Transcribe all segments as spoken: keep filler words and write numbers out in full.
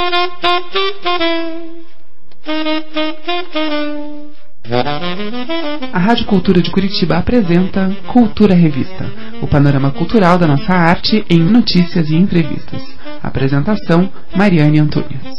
A Rádio Cultura de Curitiba apresenta Cultura Revista, o panorama cultural da nossa arte em notícias e entrevistas. Apresentação, Mariane Antunes.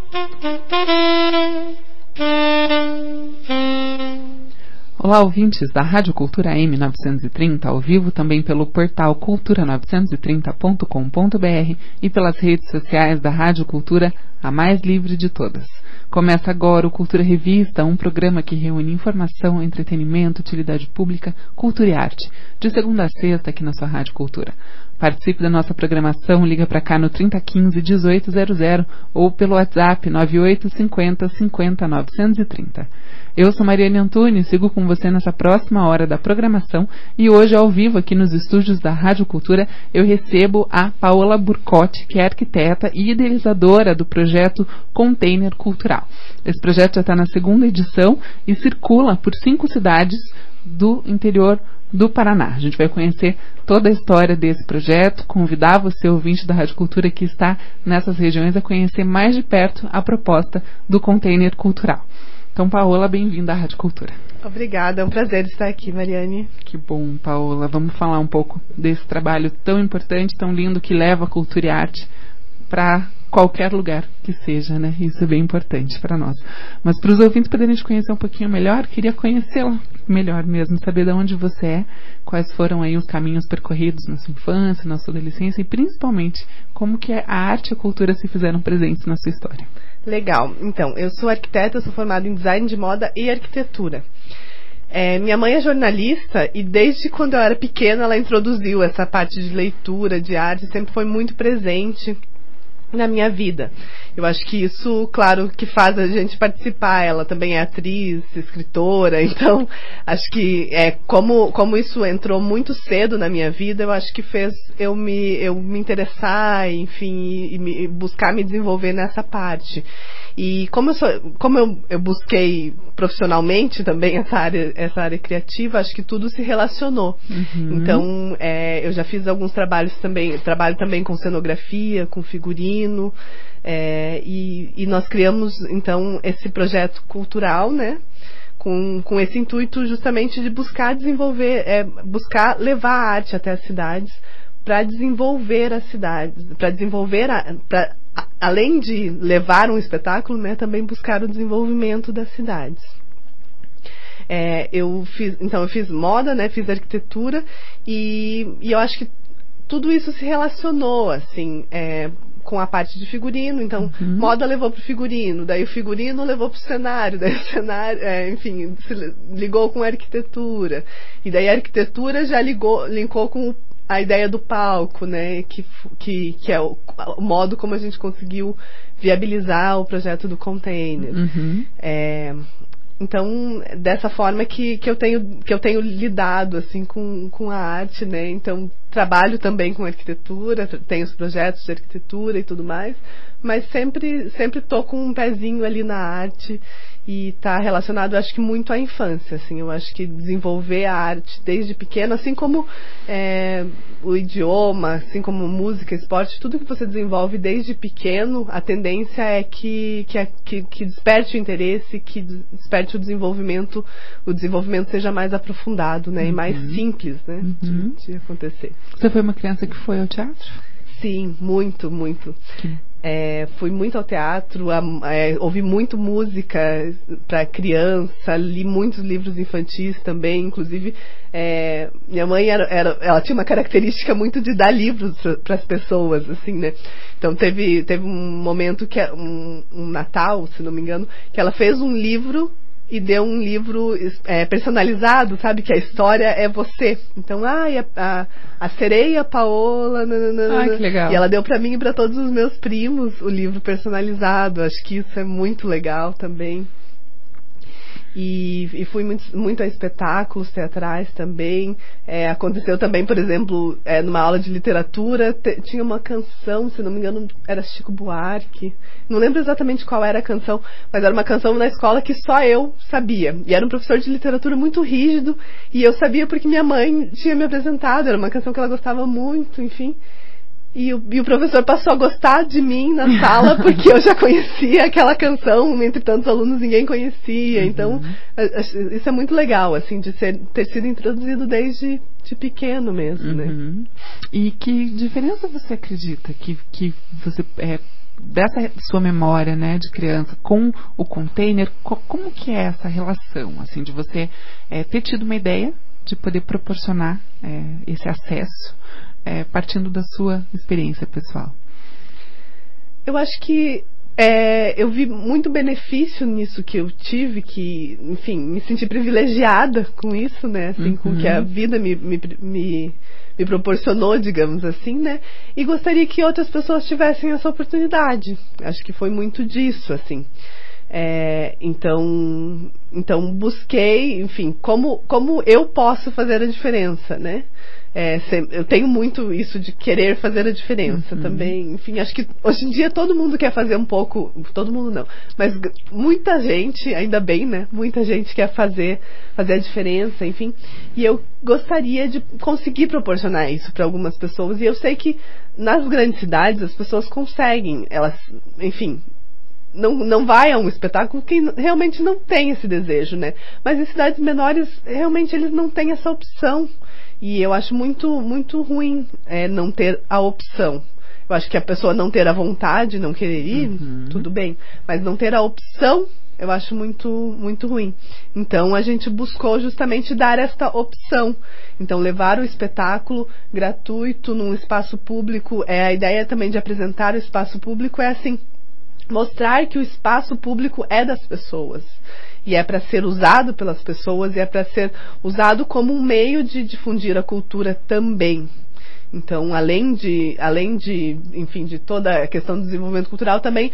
Olá, ouvintes da Rádio Cultura M novecentos e trinta, ao vivo também pelo portal cultura novecentos e trinta ponto com ponto br e pelas redes sociais da Rádio Cultura, a mais livre de todas. Começa agora o Cultura Revista, um programa que reúne informação, entretenimento, utilidade pública, cultura e arte, de segunda a sexta aqui na sua Rádio Cultura. Participe da nossa programação, liga para cá no trinta quinze, dezoito zero zero ou pelo WhatsApp nove oito cinco zero cinco zero novecentos e trinta. Eu sou Mariane Antunes, sigo com você nessa próxima hora da programação e hoje ao vivo aqui nos estúdios da Rádio Cultura eu recebo a Paola Burcotti, que é arquiteta e idealizadora do projeto Container Cultural. Esse projeto já está na segunda edição e circula por cinco cidades do interior do Paraná. A gente vai conhecer toda a história desse projeto, convidar você, ouvinte da Rádio Cultura que está nessas regiões, a conhecer mais de perto a proposta do Container Cultural. Então, Paola, bem-vinda à Rádio Cultura. Obrigada, é um prazer estar aqui, Mariane. Que bom, Paola. Vamos falar um pouco desse trabalho tão importante, tão lindo, que leva a cultura e a arte para qualquer lugar que seja, né? Isso é bem importante para nós. Mas para os ouvintes poderem te conhecer um pouquinho melhor, queria conhecê-la melhor mesmo, saber de onde você é, quais foram aí os caminhos percorridos na sua infância, na sua adolescência e principalmente como que a arte e a cultura se fizeram presentes na sua história. Legal. Então, eu sou arquiteta, sou formada em design de moda e arquitetura. É, minha mãe é jornalista e desde quando eu era pequena ela introduziu essa parte de leitura, de arte, sempre foi muito presente na minha vida. Eu acho que isso, claro, que faz a gente participar. Ela também é atriz, escritora, então acho que é, como, como isso entrou muito cedo na minha vida, eu acho que fez eu me, eu me interessar, enfim, e, e me, buscar me desenvolver nessa parte. E como eu, sou, como eu, eu busquei profissionalmente também essa área, essa área criativa, acho que tudo se relacionou. Uhum. Então, é, eu já fiz alguns trabalhos também, trabalho também com cenografia, com figurino, é, e, e nós criamos, então, esse projeto cultural, né? Com, com esse intuito justamente de buscar desenvolver, é, buscar levar a arte até as cidades, para desenvolver as cidades, para desenvolver, a, pra, a, além de levar um espetáculo, né, também buscar o desenvolvimento das cidades. É, eu fiz, então eu fiz moda, né, fiz arquitetura e, e eu acho que tudo isso se relacionou, assim, é, com a parte de figurino. Então, uhum. Moda levou para o figurino, daí o figurino levou para o cenário, daí o cenário, é, enfim, se ligou com a arquitetura, e daí a arquitetura já ligou, linkou com o a ideia do palco, né, que, que, que é o, o modo como a gente conseguiu viabilizar o projeto do container. Uhum. É, então, dessa forma que, que, eu tenho, que eu tenho lidado assim, com, com a arte, né, então trabalho também com arquitetura, tenho os projetos de arquitetura e tudo mais, mas sempre sempre tô com um pezinho ali na arte. E está relacionado, acho que, muito à infância, assim. Eu acho que desenvolver a arte desde pequeno, assim como é, o idioma, assim como música, esporte, tudo que você desenvolve desde pequeno, a tendência é que, que, que, que desperte o interesse, que desperte o desenvolvimento, o desenvolvimento seja mais aprofundado, né, uhum. E mais simples, né, uhum. de, de acontecer. Você foi uma criança que foi ao teatro? Sim, muito, muito. Sim. É, fui muito ao teatro, a, é, ouvi muito música para criança, li muitos livros infantis também, inclusive é, minha mãe era, era, ela tinha uma característica muito de dar livros para as pessoas, assim, né? Então teve, teve um momento que um, um Natal, se não me engano, que ela fez um livro e deu um livro é, personalizado, sabe? Que a história é você. Então, ah, a, a, a sereia Paola... Nananana, ah, que legal. E ela deu pra mim e pra todos os meus primos o livro personalizado. Acho que isso é muito legal também. E, e fui muito, muito a espetáculos teatrais também. É, aconteceu também, por exemplo, é, numa aula de literatura, te, tinha uma canção, se não me engano, era Chico Buarque. Não lembro exatamente qual era a canção, mas era uma canção na escola que só eu sabia. E era um professor de literatura muito rígido, e eu sabia porque minha mãe tinha me apresentado, era uma canção que ela gostava muito, enfim. E o, e o professor passou a gostar de mim na sala, porque eu já conhecia aquela canção, entre tantos alunos ninguém conhecia. Uhum. Então, a, a, isso é muito legal, assim, de ser, ter sido introduzido desde de pequeno mesmo, uhum. né? E que diferença você acredita que, que você, é, dessa sua memória, né, de criança com o container, co, como que é essa relação, assim, de você é, ter tido uma ideia de poder proporcionar é, esse acesso, É, partindo da sua experiência pessoal? Eu acho que é, eu vi muito benefício nisso que eu tive, que, enfim, me senti privilegiada com isso, né? Assim, uhum. com o que a vida me, me, me, me proporcionou, digamos assim, né? E gostaria que outras pessoas tivessem essa oportunidade. Acho que foi muito disso, assim. É, então, então busquei, enfim, como, como eu posso fazer a diferença, né? É, eu tenho muito isso de querer fazer a diferença uhum. também. Enfim, acho que hoje em dia todo mundo quer fazer um pouco, todo mundo não, mas muita gente, ainda bem, né? Muita gente quer fazer, fazer a diferença, enfim. E eu gostaria de conseguir proporcionar isso para algumas pessoas. E eu sei que nas grandes cidades as pessoas conseguem, elas, enfim. Não, não vai a um espetáculo quem realmente não tem esse desejo, né? Mas em cidades menores, realmente eles não têm essa opção. E eu acho muito, muito ruim é, não ter a opção. Eu acho que a pessoa não ter a vontade, não querer ir, uhum. tudo bem. Mas não ter a opção, eu acho muito, muito ruim. Então a gente buscou justamente dar esta opção. Então levar o espetáculo gratuito num espaço público. É, a ideia também de apresentar o espaço público é assim, mostrar que o espaço público é das pessoas e é para ser usado pelas pessoas e é para ser usado como um meio de difundir a cultura também. Então, além de, além de, enfim, de toda a questão do desenvolvimento cultural, também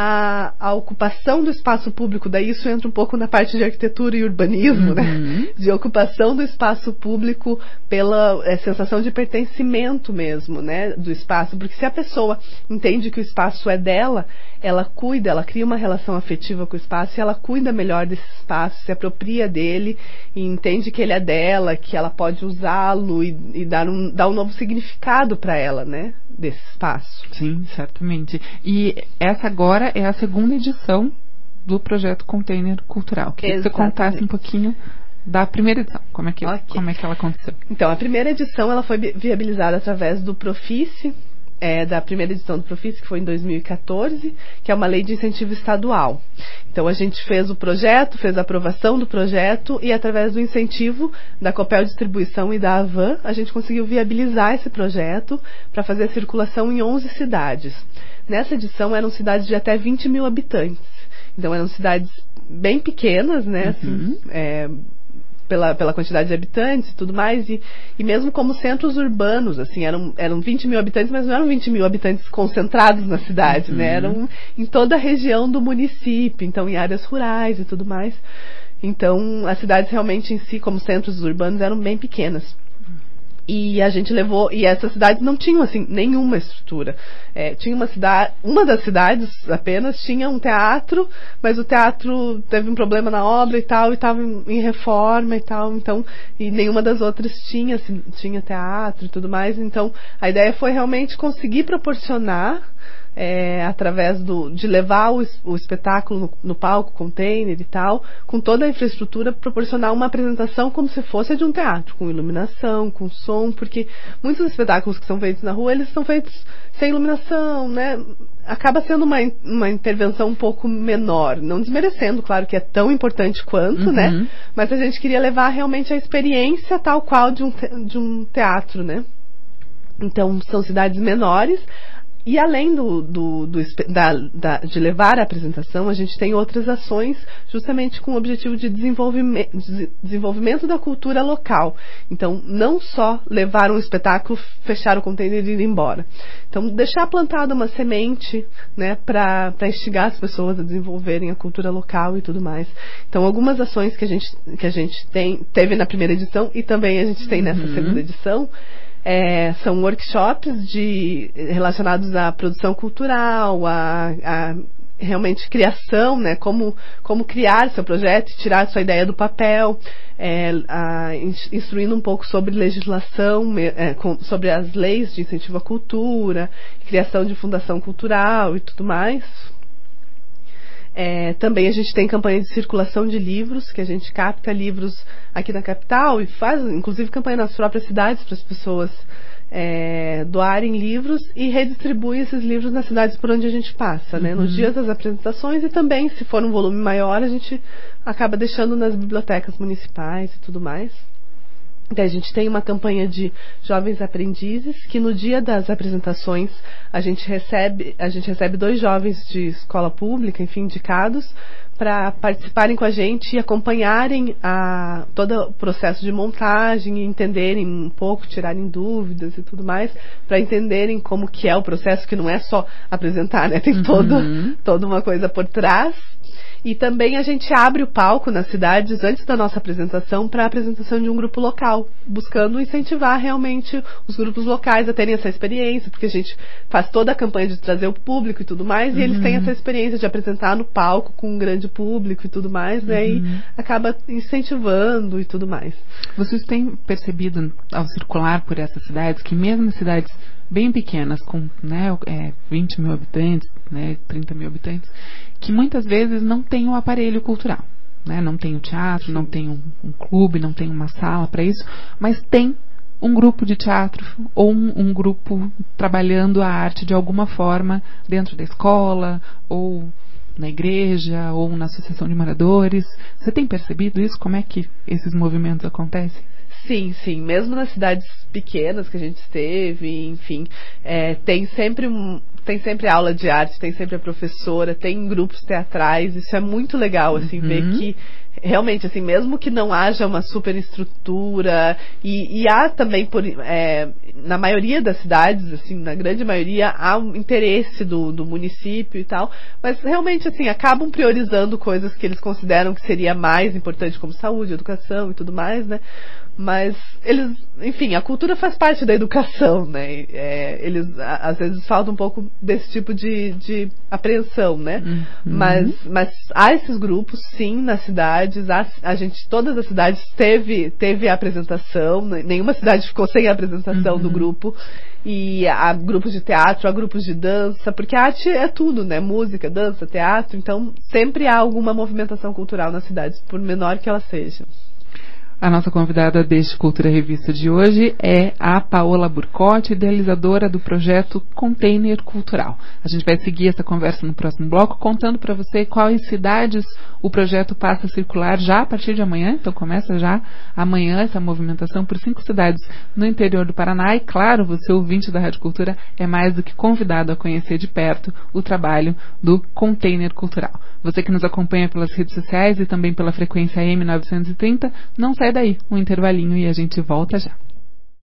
a, a ocupação do espaço público, daí isso entra um pouco na parte de arquitetura e urbanismo, uhum. né? De ocupação do espaço público pela é, sensação de pertencimento mesmo, né? Do espaço, porque se a pessoa entende que o espaço é dela, ela cuida, ela cria uma relação afetiva com o espaço e ela cuida melhor desse espaço, se apropria dele e entende que ele é dela, que ela pode usá-lo e, e dar, um, dar um novo significado para ela, né, desse espaço. Sim, certamente. E essa agora é a segunda edição do projeto Container Cultural. Queria que você contasse um pouquinho da primeira edição, como é que, okay. como é que ela aconteceu. Então, a primeira edição ela foi viabilizada através do Profice, É, da primeira edição do Profice, que foi em dois mil e quatorze, que é uma lei de incentivo estadual. Então a gente fez o projeto, fez a aprovação do projeto e através do incentivo da Copel Distribuição e da Avan, a gente conseguiu viabilizar esse projeto para fazer a circulação em onze cidades. Nessa edição eram cidades de até vinte mil habitantes. Então eram cidades bem pequenas, né? Assim, uhum. é, Pela, pela quantidade de habitantes e tudo mais, e, e mesmo como centros urbanos, assim, eram, eram vinte mil habitantes, mas não eram vinte mil habitantes concentrados na cidade, uhum. né, eram em toda a região do município, então em áreas rurais e tudo mais. Então, as cidades realmente em si, como centros urbanos, eram bem pequenas. E a gente levou, e essas cidades não tinham, assim, nenhuma estrutura. É, tinha uma cidade, uma das cidades apenas tinha um teatro, mas o teatro teve um problema na obra e tal, e estava em, em reforma e tal, então, e nenhuma das outras tinha, assim, tinha teatro e tudo mais. Então, a ideia foi realmente conseguir proporcionar, É, através do, de levar o, o espetáculo no, no palco, container e tal, com toda a infraestrutura, proporcionar uma apresentação como se fosse de um teatro, com iluminação, com som, porque muitos espetáculos que são feitos na rua, eles são feitos sem iluminação, né? Acaba sendo uma, uma intervenção um pouco menor, não desmerecendo, claro que é tão importante quanto, uhum. né? Mas a gente queria levar realmente a experiência tal qual de um, de um teatro, né? Então, são cidades menores. E além do, do, do, da, da, de levar a apresentação, a gente tem outras ações justamente com o objetivo de desenvolvimento, de desenvolvimento da cultura local. Então, não só levar um espetáculo, fechar o container e ir embora. Então, deixar plantada uma semente, né, para instigar as pessoas a desenvolverem a cultura local e tudo mais. Então, algumas ações que a gente, que a gente tem, teve na primeira edição e também a gente tem nessa uhum. segunda edição, É, são workshops de, relacionados à produção cultural, a, a realmente criação, né? Como, como criar seu projeto e tirar sua ideia do papel, é, a, instruindo um pouco sobre legislação, é, com, sobre as leis de incentivo à cultura, criação de fundação cultural e tudo mais. É, também a gente tem campanha de circulação de livros, que a gente capta livros aqui na capital e faz, inclusive, campanha nas próprias cidades para as pessoas é, doarem livros e redistribui esses livros nas cidades por onde a gente passa, né? Nos dias das apresentações e também, se for um volume maior, a gente acaba deixando nas bibliotecas municipais e tudo mais. Então, a gente tem uma campanha de jovens aprendizes, que no dia das apresentações a gente recebe, a gente recebe dois jovens de escola pública, enfim, indicados, para participarem com a gente e acompanharem a, todo o processo de montagem e entenderem um pouco, tirarem dúvidas e tudo mais, para entenderem como que é o processo, que não é só apresentar, né? Tem todo, Uhum. toda uma coisa por trás. E também a gente abre o palco nas cidades antes da nossa apresentação para a apresentação de um grupo local, buscando incentivar realmente os grupos locais a terem essa experiência, porque a gente faz toda a campanha de trazer o público e tudo mais, Uhum. e eles têm essa experiência de apresentar no palco com um grande público e tudo mais, né? Uhum. E acaba incentivando e tudo mais. Vocês têm percebido, ao circular por essas cidades, que mesmo em cidades bem pequenas, com, né, é, vinte mil habitantes, né, trinta mil habitantes, que muitas vezes não tem o aparelho cultural, né, não tem o teatro, não tem um, um clube, não tem uma sala para isso, mas tem um grupo de teatro ou um, um grupo trabalhando a arte de alguma forma dentro da escola ou na igreja ou na associação de moradores. Você tem percebido isso? Como é que esses movimentos acontecem? Sim, sim. Mesmo nas cidades pequenas que a gente esteve, enfim, é, tem sempre um, tem sempre aula de arte, tem sempre a professora, tem grupos teatrais. Isso é muito legal, assim, uhum. ver que realmente, assim, mesmo que não haja uma super estrutura, e, e há também, por, é, na maioria das cidades, assim, na grande maioria, há um interesse do, do município e tal, mas realmente, assim, acabam priorizando coisas que eles consideram que seria mais importante, como saúde, educação e tudo mais, né? Mas eles, enfim, a cultura faz parte da educação, né? É, eles a, às vezes falta um pouco desse tipo de, de apreensão, né? Uhum. Mas, mas há esses grupos, sim, nas cidades. Há, a gente, todas as cidades teve, teve a apresentação. Nenhuma cidade ficou sem a apresentação uhum. do grupo. E há grupos de teatro, há grupos de dança, porque a arte é tudo, né? Música, dança, teatro. Então, sempre há alguma movimentação cultural nas cidades, por menor que ela seja. A nossa convidada deste Cultura Revista de hoje é a Paola Burcotti, idealizadora do projeto Container Cultural. A gente vai seguir essa conversa no próximo bloco, contando para você quais cidades o projeto passa a circular já a partir de amanhã. Então começa já amanhã essa movimentação por cinco cidades no interior do Paraná. E claro, você, ouvinte da Rádio Cultura, é mais do que convidado a conhecer de perto o trabalho do Container Cultural. Você que nos acompanha pelas redes sociais e também pela frequência A M novecentos e trinta, não sai daí, um intervalinho e a gente volta já.